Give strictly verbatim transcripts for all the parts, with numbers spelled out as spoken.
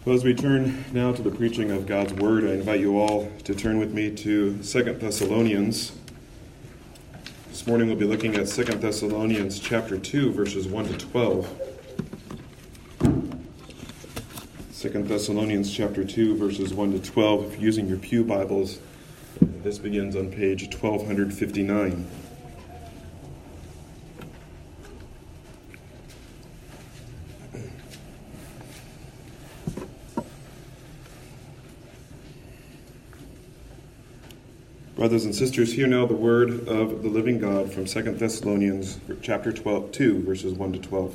Well, as we turn now to the preaching of God's Word, I invite you all to turn with me to Second Thessalonians. This morning we'll be looking at Second Thessalonians chapter two, verses one to twelve. Second Thessalonians chapter two, verses one to twelve. If you're using your pew Bibles, this begins on page twelve fifty-nine. Brothers and sisters, hear now the word of the living God from Second Thessalonians chapter twelve, two, verses one to twelve.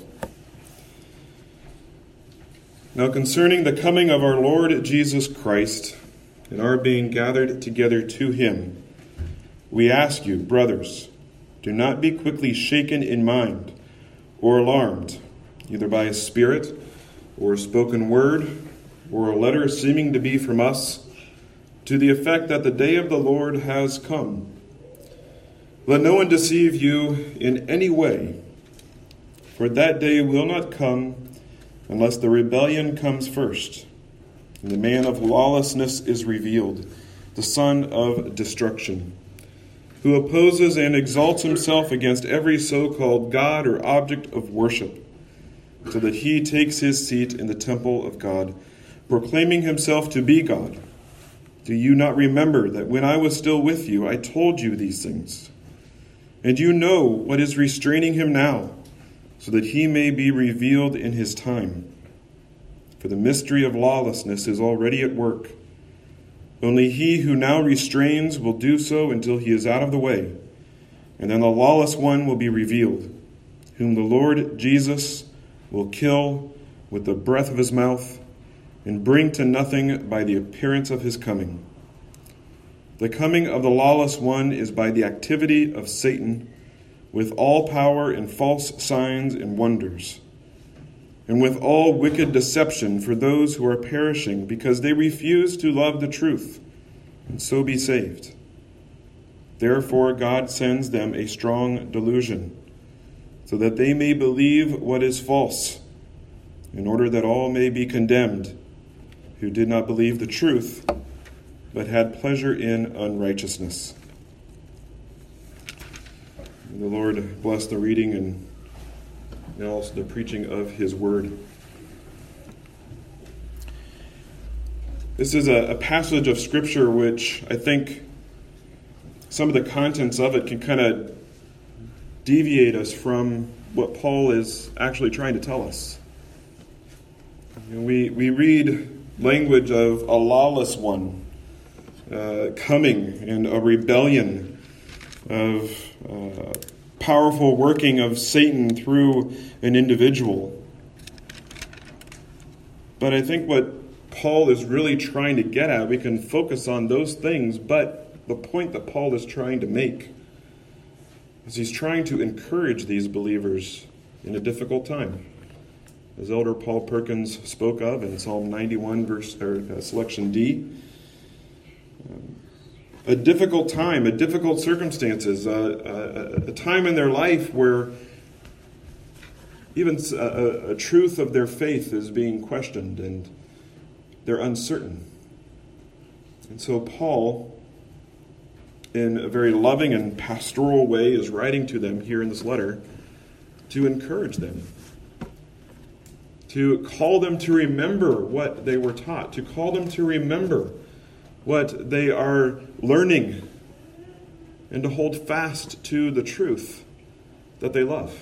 Now concerning the coming of our Lord Jesus Christ and our being gathered together to him, we ask you, brothers, do not be quickly shaken in mind or alarmed, either by a spirit or a spoken word or a letter seeming to be from us, to the effect that the day of the Lord has come. Let no one deceive you in any way, for that day will not come unless the rebellion comes first, and the man of lawlessness is revealed, the son of destruction, who opposes and exalts himself against every so-called God or object of worship, so that he takes his seat in the temple of God, proclaiming himself to be God. Do you not remember that when I was still with you, I told you these things? And you know what is restraining him now, so that he may be revealed in his time. For the mystery of lawlessness is already at work. Only he who now restrains will do so until he is out of the way, and then the lawless one will be revealed, whom the Lord Jesus will kill with the breath of his mouth, and bring to nothing by the appearance of his coming. The coming of the lawless one is by the activity of Satan, with all power and false signs and wonders, and with all wicked deception for those who are perishing, because they refuse to love the truth, and so be saved. Therefore God sends them a strong delusion, so that they may believe what is false, in order that all may be condemned, who did not believe the truth, but had pleasure in unrighteousness. May the Lord bless the reading and now also the preaching of his word. This is a, a passage of Scripture which I think some of the contents of it can kind of deviate us from what Paul is actually trying to tell us. You know, we, we read language of a lawless one uh, coming, and a rebellion, of uh, powerful working of Satan through an individual. But I think what Paul is really trying to get at, we can focus on those things, but the point that Paul is trying to make is he's trying to encourage these believers in a difficult time. As Elder Paul Perkins spoke of in Psalm ninety-one, verse or uh, selection D, um, a difficult time, a difficult circumstances, uh, a, a time in their life where even a, a truth of their faith is being questioned and they're uncertain. And so Paul, in a very loving and pastoral way, is writing to them here in this letter to encourage them, to call them to remember what they were taught, to call them to remember what they are learning, and to hold fast to the truth that they love.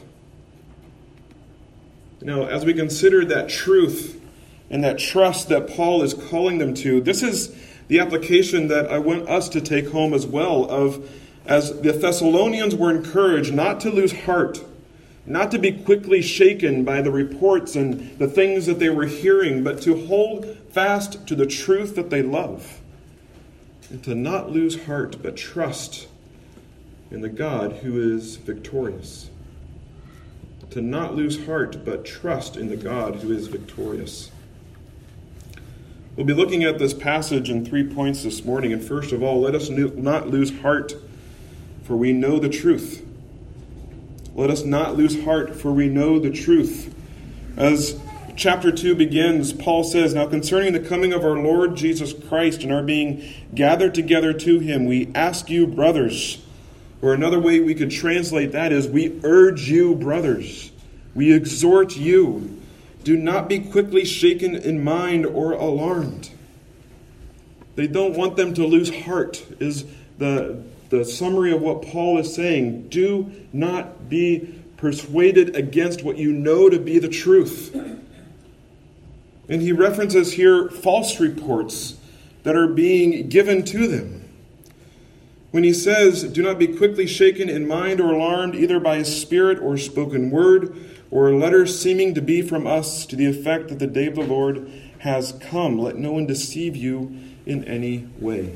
Now, as we consider that truth and that trust that Paul is calling them to, this is the application that I want us to take home as well, of as the Thessalonians were encouraged not to lose heart, not to be quickly shaken by the reports and the things that they were hearing, but to hold fast to the truth that they love. And to not lose heart, but trust in the God who is victorious. To not lose heart, but trust in the God who is victorious. We'll be looking at this passage in three points this morning. And first of all, let us not lose heart, for we know the truth. Let us not lose heart, for we know the truth. As chapter two begins, Paul says, "Now concerning the coming of our Lord Jesus Christ and our being gathered together to him, we ask you, brothers," or another way we could translate that is, "We urge you, brothers. We exhort you. Do not be quickly shaken in mind or alarmed." They don't want them to lose heart, is the, the summary of what Paul is saying. Do not be persuaded against what you know to be the truth. And he references here false reports that are being given to them. When he says, "Do not be quickly shaken in mind or alarmed, either by a spirit or spoken word, or a letter seeming to be from us, to the effect that the day of the Lord has come. Let no one deceive you in any way."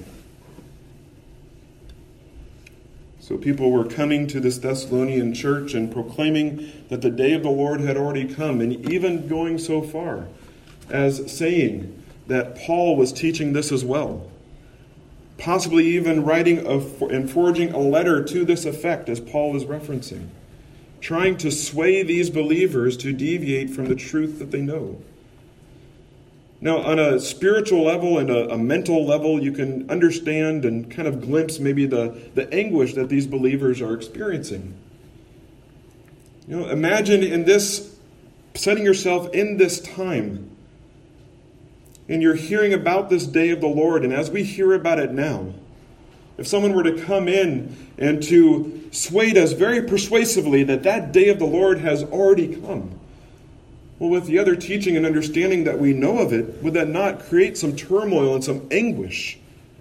So people were coming to this Thessalonian church and proclaiming that the day of the Lord had already come, and even going so far as saying that Paul was teaching this as well. Possibly even writing a, and forging a letter to this effect, as Paul is referencing. Trying to sway these believers to deviate from the truth that they know. Now, on a spiritual level and a, a mental level, you can understand and kind of glimpse maybe the, the anguish that these believers are experiencing. You know, imagine in this, setting yourself in this time, and you're hearing about this day of the Lord, and as we hear about it now, if someone were to come in and to sway us very persuasively that that day of the Lord has already come, well, with the other teaching and understanding that we know of it, would that not create some turmoil and some anguish?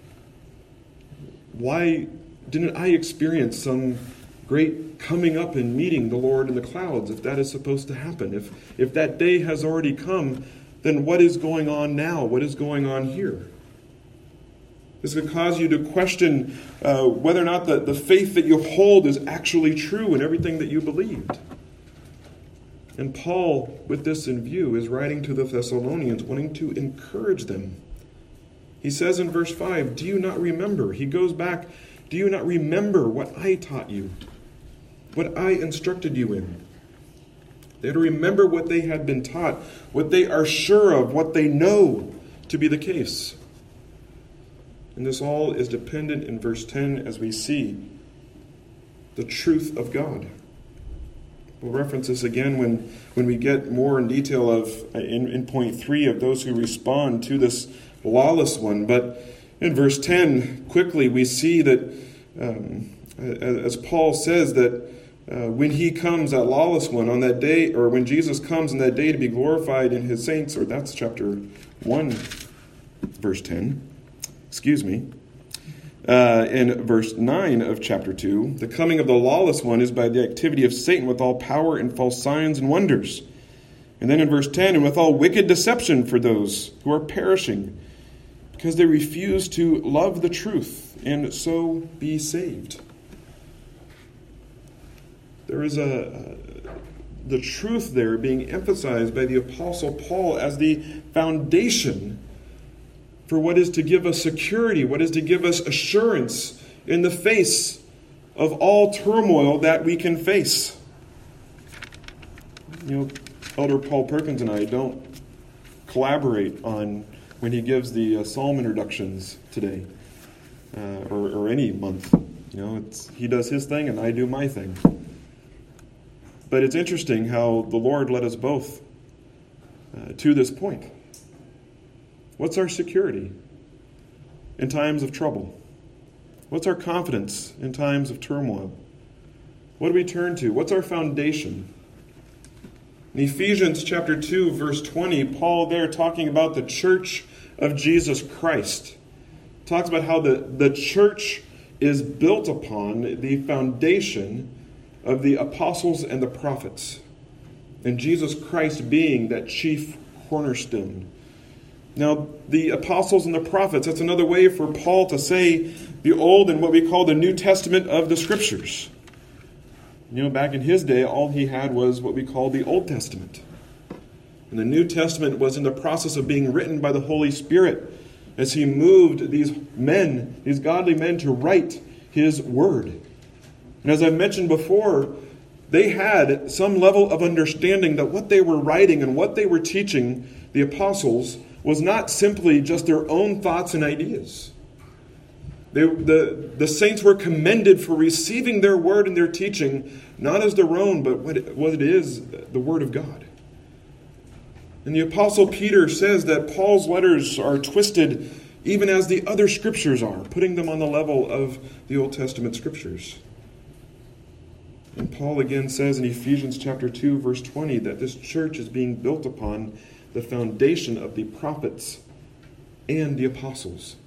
Why didn't I experience some great coming up and meeting the Lord in the clouds if that is supposed to happen? If, if that day has already come, then what is going on now? What is going on here? This could cause you to question uh, whether or not the, the faith that you hold is actually true in everything that you believed. And Paul, with this in view, is writing to the Thessalonians, wanting to encourage them. He says in verse five, "Do you not remember?" He goes back, "Do you not remember what I taught you? What I instructed you in?" They had to remember what they had been taught, what they are sure of, what they know to be the case. And this all is dependent in verse ten as we see the truth of God. We'll reference this again when, when we get more in detail of in, in point three of those who respond to this lawless one. But in verse ten, quickly we see that um, as Paul says that Uh, when he comes, that lawless one, on that day, or when Jesus comes in that day to be glorified in his saints, or that's chapter one, verse ten, excuse me. Uh, in verse nine of chapter two, the coming of the lawless one is by the activity of Satan with all power and false signs and wonders. And then in verse ten, and with all wicked deception for those who are perishing, because they refuse to love the truth and so be saved. There is a, uh, the truth there being emphasized by the Apostle Paul as the foundation for what is to give us security, what is to give us assurance in the face of all turmoil that we can face. You know, Elder Paul Perkins and I don't collaborate on when he gives the uh, psalm introductions today, uh, or, or any month. You know, it's he does his thing and I do my thing. But it's interesting how the Lord led us both uh, to this point. What's our security in times of trouble? What's our confidence in times of turmoil? What do we turn to? What's our foundation? In Ephesians chapter two, verse twenty, Paul there talking about the church of Jesus Christ, talks about how the, the church is built upon the foundation of the apostles and the prophets, and Jesus Christ being that chief cornerstone. Now, the apostles and the prophets, that's another way for Paul to say the Old and what we call the New Testament of the Scriptures. You know, back in his day, all he had was what we call the Old Testament. And the New Testament was in the process of being written by the Holy Spirit as he moved these men, these godly men, to write his word. And as I mentioned before, They had some level of understanding that what they were writing and what they were teaching the apostles was not simply just their own thoughts and ideas. They, the, the saints were commended for receiving their word and their teaching, not as their own, but what it, what it is, the word of God. And the Apostle Peter says that Paul's letters are twisted even as the other scriptures are, putting them on the level of the Old Testament scriptures. And Paul again says in Ephesians chapter two, verse twenty, that this church is being built upon the foundation of the prophets and the apostles.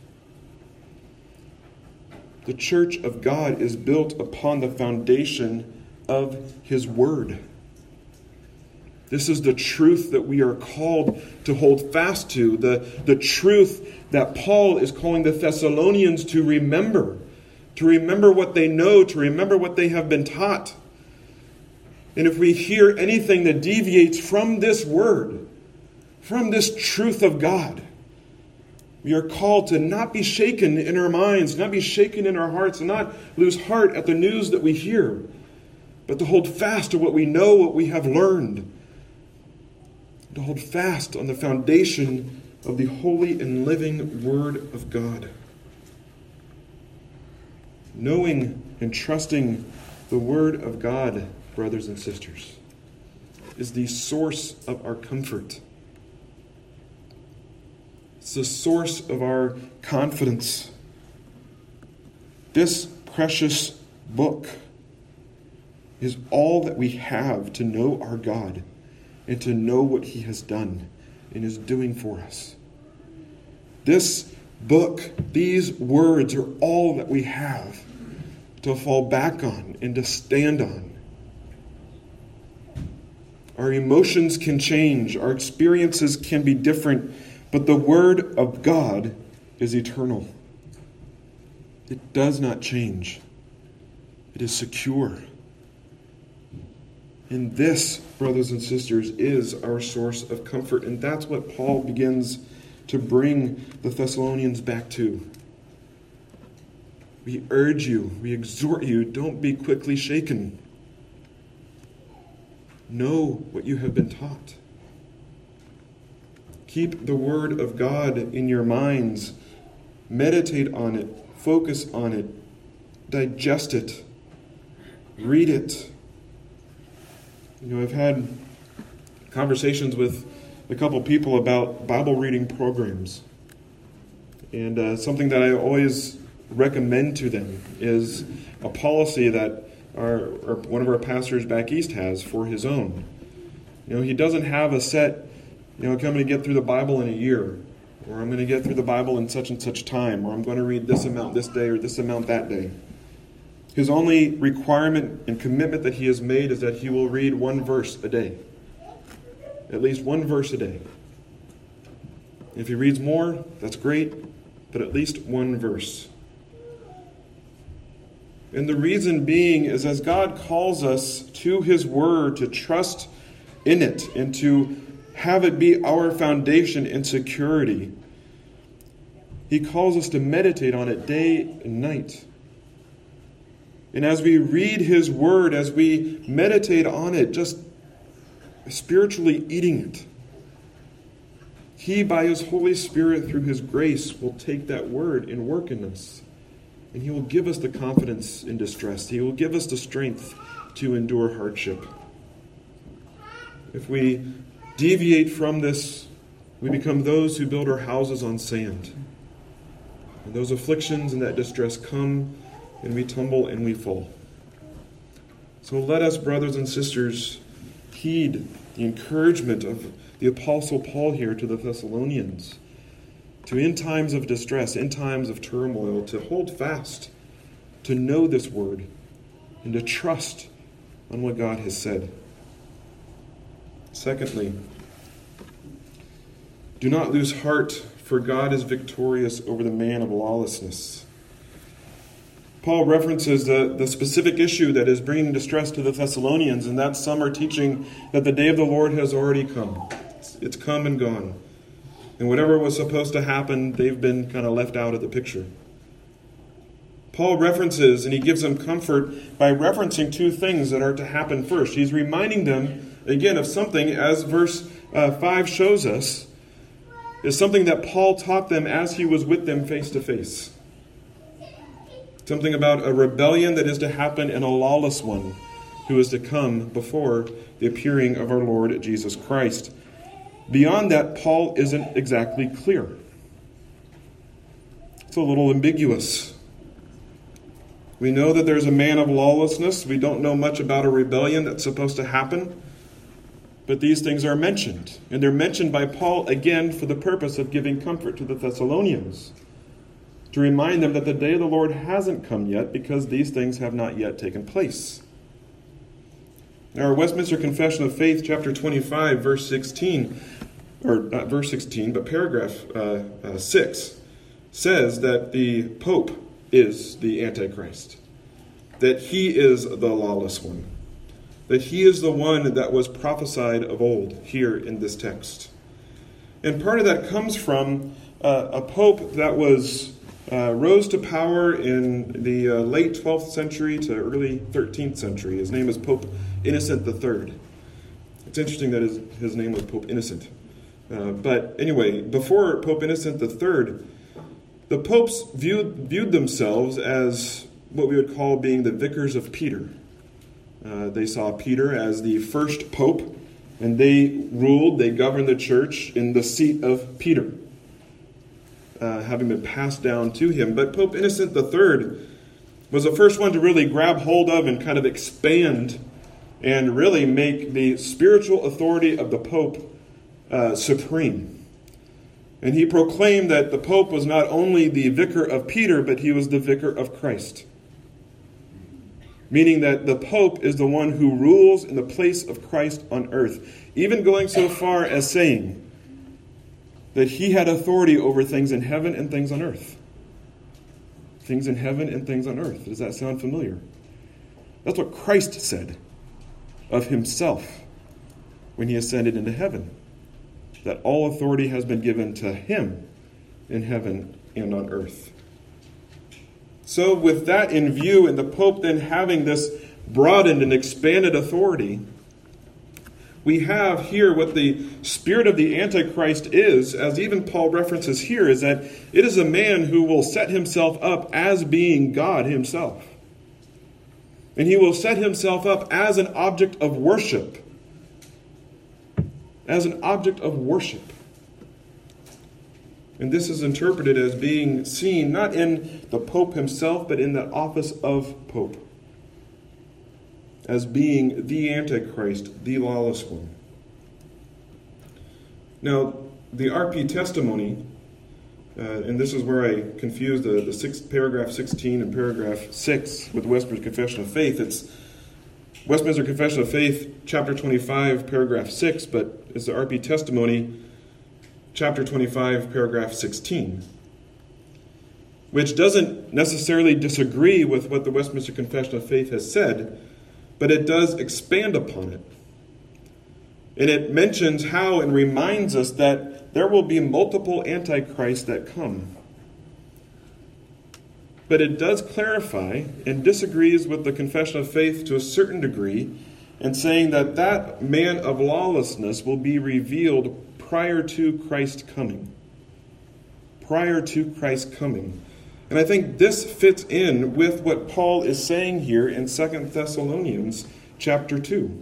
The church of God is built upon the foundation of his word. This is the truth that we are called to hold fast to, the, the truth that Paul is calling the Thessalonians to remember, to remember what they know, to remember what they have been taught. And if we hear anything that deviates from this word, from this truth of God, we are called to not be shaken in our minds, not be shaken in our hearts, and not lose heart at the news that we hear, but to hold fast to what we know, what we have learned, to hold fast on the foundation of the holy and living Word of God. Knowing and trusting the Word of God, brothers and sisters, is the source of our comfort. It's the source of our confidence. This precious book is all that we have to know our God and to know what he has done and is doing for us. This book, these words are all that we have to fall back on and to stand on. Our emotions can change, our experiences can be different, but the Word of God is eternal. It does not change. It is secure. And this, brothers and sisters, is our source of comfort. And that's what Paul begins to bring the Thessalonians back to. We urge you, we exhort you, don't be quickly shaken. Know what you have been taught. Keep the Word of God in your minds. Meditate on it. Focus on it. Digest it. Read it. You know, I've had conversations with a couple people about Bible reading programs. And uh, something that I always recommend to them is a policy that our, our one of our pastors back east has for his own. You know, he doesn't have a set, you know, I'm going to get through the Bible in a year, or I'm going to get through the Bible in such and such time, or I'm going to read this amount this day or this amount that day. His only requirement and commitment that he has made is that he will read one verse a day. At least one verse a day. If he reads more, that's great, but at least one verse. And the reason being is as God calls us to his word, to trust in it, and to have it be our foundation and security, he calls us to meditate on it day and night. And as we read his word, as we meditate on it, just spiritually eating it, he, by his Holy Spirit, through his grace, will take that word and work in us. And he will give us the confidence in distress. He will give us the strength to endure hardship. If we deviate from this, we become those who build our houses on sand. And those afflictions and that distress come, and we tumble and we fall. So let us, brothers and sisters, heed the encouragement of the Apostle Paul here to the Thessalonians, to in times of distress, in times of turmoil, to hold fast, to know this word, and to trust on what God has said. Secondly, do not lose heart, for God is victorious over the man of lawlessness. Paul references the, the specific issue that is bringing distress to the Thessalonians, and that some are teaching that the day of the Lord has already come. It's, it's come and gone. And whatever was supposed to happen, they've been kind of left out of the picture. Paul references and he gives them comfort by referencing two things that are to happen first. He's reminding them, again, of something, as verse uh, five shows us, is something that Paul taught them as he was with them face to face. Something about a rebellion that is to happen and a lawless one who is to come before the appearing of our Lord Jesus Christ. Beyond that, Paul isn't exactly clear. It's a little ambiguous. We know that there's a man of lawlessness. We don't know much about a rebellion that's supposed to happen. But these things are mentioned. And they're mentioned by Paul, again, for the purpose of giving comfort to the Thessalonians. To remind them that the day of the Lord hasn't come yet because these things have not yet taken place. Now, our Westminster Confession of Faith, chapter twenty-five, verse sixteen, or not verse sixteen, but paragraph uh, uh, six, says that the Pope is the Antichrist, that he is the lawless one, that he is the one that was prophesied of old here in this text. And part of that comes from uh, a Pope that was uh, rose to power in the uh, late twelfth century to early thirteenth century. His name is Pope Innocent the Third. It's interesting that his, his name was Pope Innocent. Uh, but anyway, before Pope Innocent the Third, the popes viewed, viewed themselves as what we would call being the vicars of Peter. Uh, they saw Peter as the first pope, and they ruled, they governed the church in the seat of Peter, uh, having been passed down to him. But Pope Innocent the Third was the first one to really grab hold of and kind of expand and really make the spiritual authority of the Pope uh, supreme. And he proclaimed that the Pope was not only the vicar of Peter, but he was the vicar of Christ. Meaning that the Pope is the one who rules in the place of Christ on earth. Even going so far as saying that he had authority over things in heaven and things on earth. Things in heaven and things on earth. Does that sound familiar? That's what Christ said of himself when he ascended into heaven. That all authority has been given to him in heaven and on earth. So with that in view, and the Pope then having this broadened and expanded authority, we have here what the spirit of the Antichrist is, as even Paul references here, is that it is a man who will set himself up as being God himself. And he will set himself up as an object of worship. As an object of worship. And this is interpreted as being seen not in the Pope himself, but in the office of Pope. As being the Antichrist, the lawless one. Now, the R P testimony, uh, and this is where I confused the, the sixth, paragraph sixteen and paragraph six with Westminster Confession of Faith. It's Westminster Confession of Faith, chapter twenty-five, paragraph six, but it's the R P testimony, chapter twenty-five, paragraph sixteen, which doesn't necessarily disagree with what the Westminster Confession of Faith has said, but it does expand upon it. And it mentions how and reminds us that there will be multiple antichrists that come. But it does clarify and disagrees with the Confession of Faith to a certain degree in saying that that man of lawlessness will be revealed prior to Christ's coming. Prior to Christ's coming. And I think this fits in with what Paul is saying here in Second Thessalonians chapter two.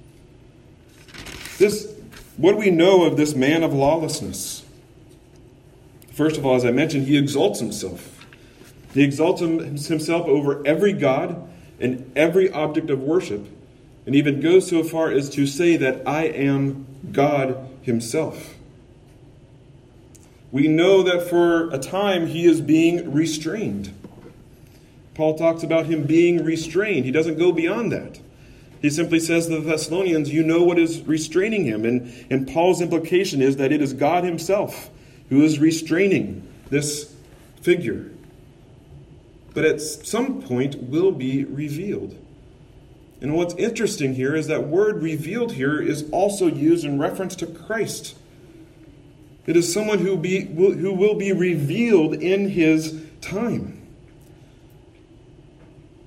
This, what do we know of this man of lawlessness? First of all, as I mentioned, he exalts himself. He exalts himself over every god and every object of worship, and even goes so far as to say that I am God himself. We know that for a time he is being restrained. Paul talks about him being restrained. He doesn't go beyond that. He simply says to the Thessalonians, you know what is restraining him. And, and Paul's implication is that it is God himself who is restraining this figure. But at some point will be revealed. And what's interesting here is that word revealed here is also used in reference to Christ. It is someone who, be, who will be revealed in his time.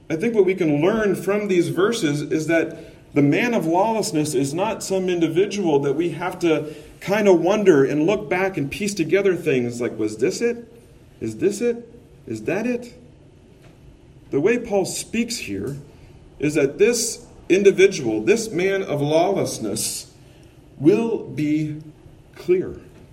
I think what we can learn from these verses is that the man of lawlessness is not some individual that we have to kind of wonder and look back and piece together things like, was this it? Is this it? Is that it? The way Paul speaks here is that this individual, this man of lawlessness, will be clear.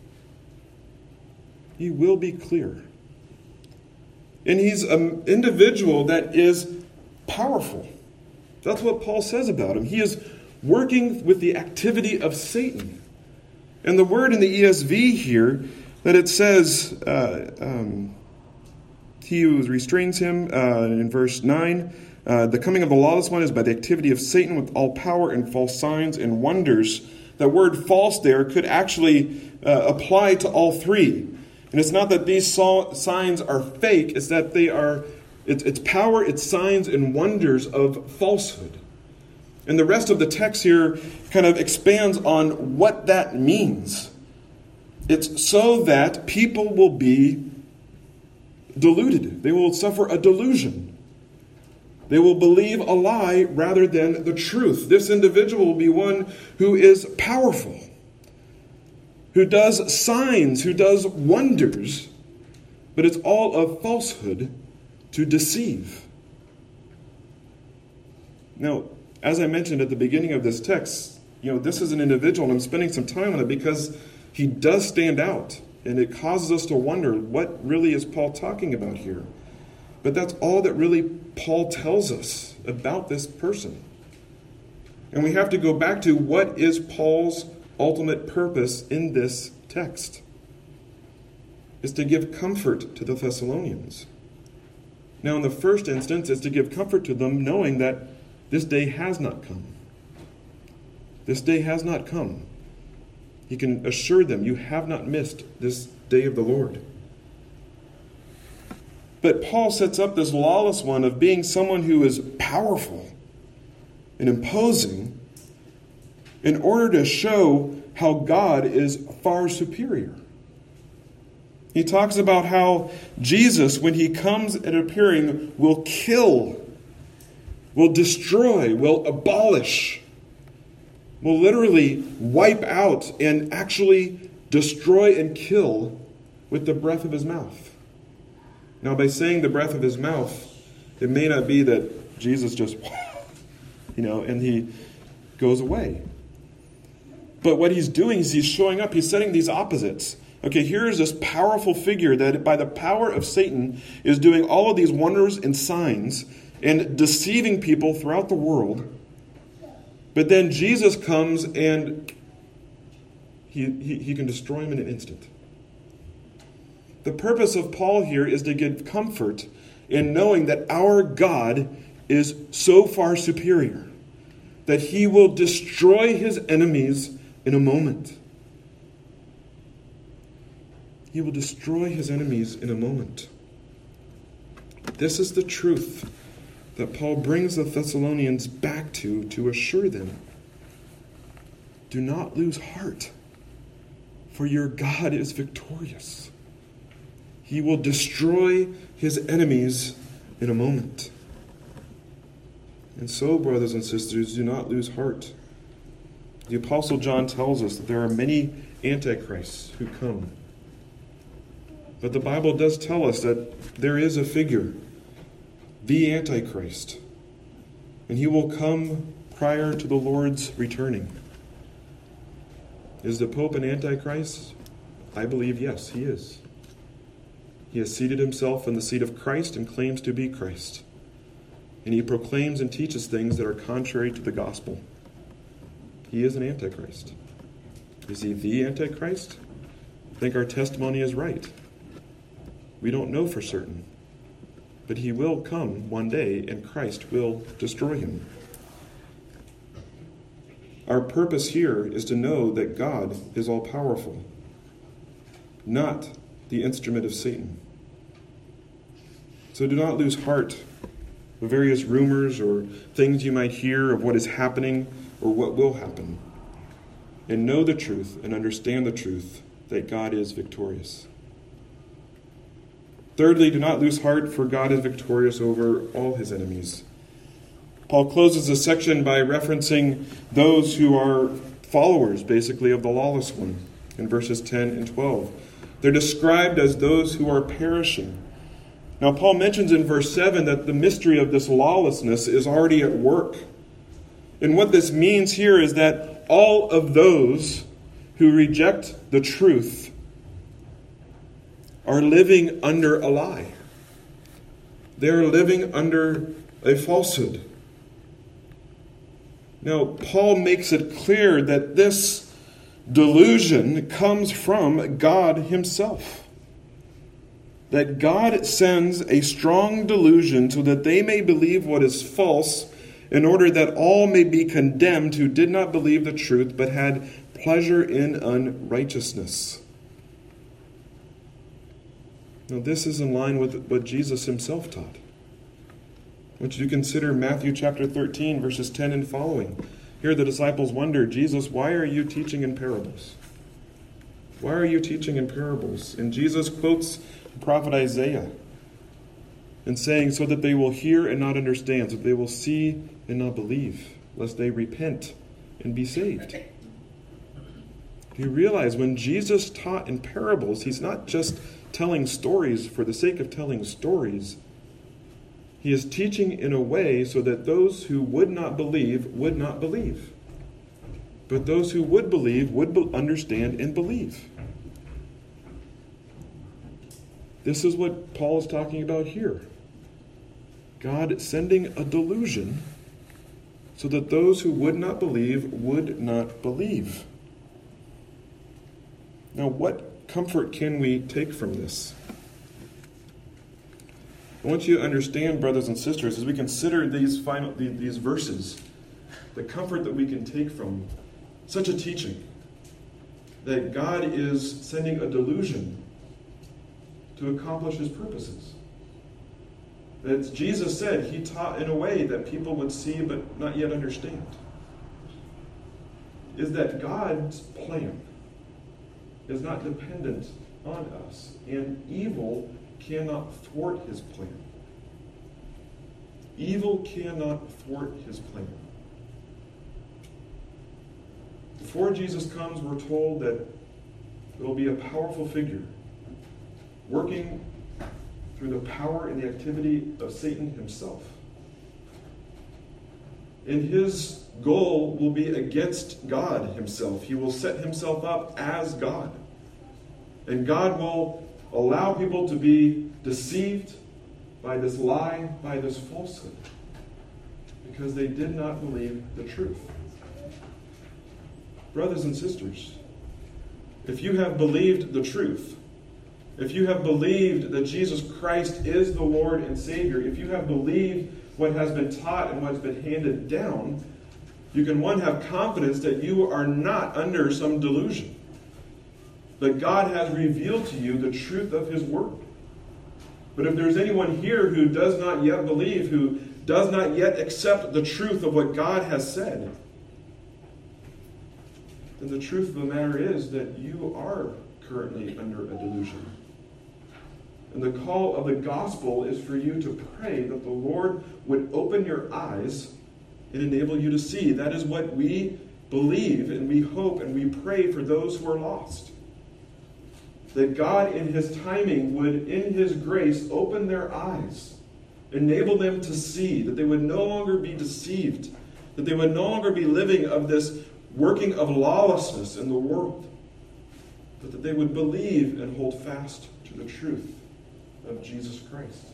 He will be clear. And he's an individual that is powerful. That's what Paul says about him. He is working with the activity of Satan. And the word in the E S V here, that it says, uh, um, he who restrains him, uh, in verse nine, uh, the coming of the lawless one is by the activity of Satan with all power and false signs and wonders. The word false there could actually uh, apply to all three. And it's not that these signs are fake, it's that they are, it's, it's power, it's signs and wonders of falsehood. And the rest of the text here kind of expands on what that means. It's so that people will be deluded. They will suffer a delusion. They will believe a lie rather than the truth. This individual will be one who is powerful, who does signs, who does wonders, but it's all of falsehood to deceive. Now, as I mentioned at the beginning of this text, you know, this is an individual, and I'm spending some time on it because he does stand out, and it causes us to wonder, what really is Paul talking about here? But that's all that really Paul tells us about this person. And we have to go back to what is Paul's ultimate purpose in this text. It's to give comfort to the Thessalonians. Now, in the first instance, it's to give comfort to them knowing that this day has not come. This day has not come. He can assure them, you have not missed this day of the Lord. But Paul sets up this lawless one of being someone who is powerful and imposing in order to show how God is far superior. He talks about how Jesus, when he comes at appearing, will kill, will destroy, will abolish, will literally wipe out and actually destroy and kill with the breath of his mouth. Now, by saying the breath of his mouth, it may not be that Jesus just, you know, and he goes away. But what he's doing is he's showing up, he's setting these opposites. Okay, here is this powerful figure that by the power of Satan is doing all of these wonders and signs and deceiving people throughout the world. But then Jesus comes and he, he, he can destroy him in an instant. The purpose of Paul here is to give comfort in knowing that our God is so far superior that he will destroy his enemies in a moment. He will destroy his enemies in a moment. This is the truth that Paul brings the Thessalonians back to, to assure them. Do not lose heart, for your God is victorious. He will destroy his enemies in a moment. And so, brothers and sisters, do not lose heart. The Apostle John tells us that there are many antichrists who come. But the Bible does tell us that there is a figure, the Antichrist, and he will come prior to the Lord's returning. Is the Pope an Antichrist? I believe yes, he is. He has seated himself in the seat of Christ and claims to be Christ. And he proclaims and teaches things that are contrary to the gospel. He is an Antichrist. Is he the Antichrist? I think our testimony is right. We don't know for certain. But he will come one day and Christ will destroy him. Our purpose here is to know that God is all-powerful, not the instrument of Satan. So do not lose heart with various rumors or things you might hear of what is happening or what will happen. And know the truth and understand the truth that God is victorious. Thirdly, do not lose heart, for God is victorious over all his enemies. Paul closes this section by referencing those who are followers, basically, of the lawless one in verses ten and twelve. They're described as those who are perishing. Now, Paul mentions in verse seven that the mystery of this lawlessness is already at work. And what this means here is that all of those who reject the truth are living under a lie. They're living under a falsehood. Now, Paul makes it clear that this delusion comes from God himself. That God sends a strong delusion so that they may believe what is false, in order that all may be condemned who did not believe the truth but had pleasure in unrighteousness. Now, this is in line with what Jesus himself taught. I want you to consider Matthew chapter thirteen, verses ten and following. Here the disciples wonder, Jesus, why are you teaching in parables? Why are you teaching in parables? And Jesus quotes the prophet Isaiah and saying, so that they will hear and not understand, so that they will see and not believe, lest they repent and be saved. Do you realize when Jesus taught in parables, he's not just telling stories for the sake of telling stories. He is teaching in a way so that those who would not believe would not believe. But those who would believe would be- understand and believe. This is what Paul is talking about here. God sending a delusion so that those who would not believe would not believe. Now, what comfort can we take from this? I want you to understand, brothers and sisters, as we consider these final these verses, the comfort that we can take from such a teaching, that God is sending a delusion to accomplish his purposes. That Jesus said he taught in a way that people would see but not yet understand. Is that God's plan is not dependent on us, and evil cannot thwart his plan. Evil cannot thwart his plan. Before Jesus comes, we're told that there will be a powerful figure working through the power and the activity of Satan himself. And his goal will be against God himself. He will set himself up as God. And God will allow people to be deceived by this lie, by this falsehood, because they did not believe the truth. Brothers and sisters, if you have believed the truth, if you have believed that Jesus Christ is the Lord and Savior, if you have believed what has been taught and what's been handed down, you can, one, have confidence that you are not under some delusion. That God has revealed to you the truth of his word. But if there's anyone here who does not yet believe, who does not yet accept the truth of what God has said, then the truth of the matter is that you are currently under a delusion. And the call of the gospel is for you to pray that the Lord would open your eyes and enable you to see. That is what we believe and we hope and we pray for those who are lost. That God in his timing would, in his grace, open their eyes, enable them to see, that they would no longer be deceived, that they would no longer be living of this working of lawlessness in the world, but that they would believe and hold fast to the truth of Jesus Christ.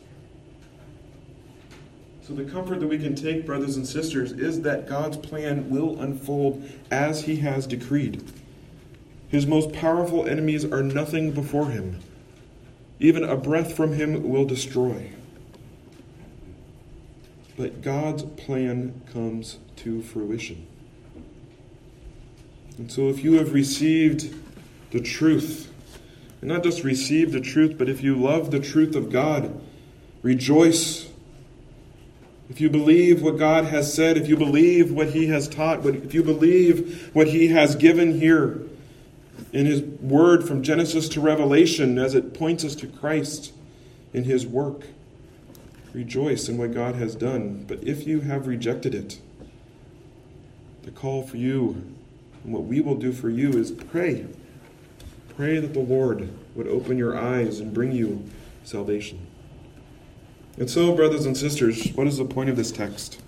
So the comfort that we can take, brothers and sisters, is that God's plan will unfold as he has decreed. His most powerful enemies are nothing before him. Even a breath from him will destroy. But God's plan comes to fruition. And so if you have received the truth, and not just received the truth, but if you love the truth of God, rejoice. If you believe what God has said, if you believe what he has taught, if you believe what he has given here in his word from Genesis to Revelation as it points us to Christ, in his work. Rejoice in what God has done. But if you have rejected it, the call for you and what we will do for you is pray. Pray that the Lord would open your eyes and bring you salvation. And so, brothers and sisters, what is the point of this text?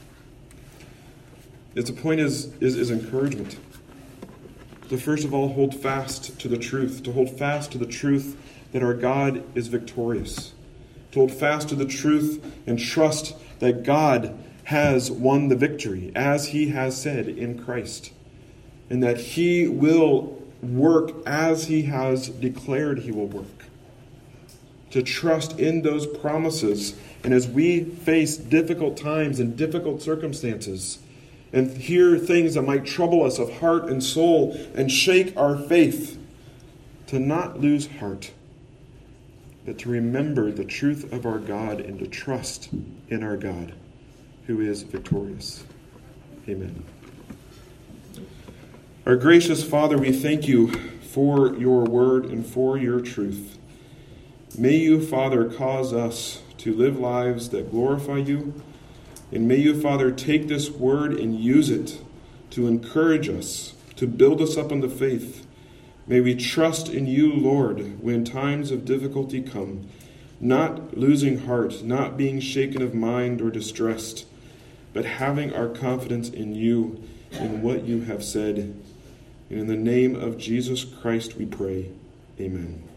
Its point is, is, is encouragement. To first of all hold fast to the truth, to hold fast to the truth that our God is victorious, to hold fast to the truth and trust that God has won the victory, as he has said in Christ, and that he will work as he has declared he will work. To trust in those promises, and as we face difficult times and difficult circumstances, and hear things that might trouble us of heart and soul and shake our faith, to not lose heart, but to remember the truth of our God and to trust in our God, who is victorious. Amen. Our gracious Father, we thank you for your word and for your truth. May you, Father, cause us to live lives that glorify you. And may you, Father, take this word and use it to encourage us, to build us up in the faith. May we trust in you, Lord, when times of difficulty come, not losing heart, not being shaken of mind or distressed, but having our confidence in you, in what you have said. And in the name of Jesus Christ we pray. Amen.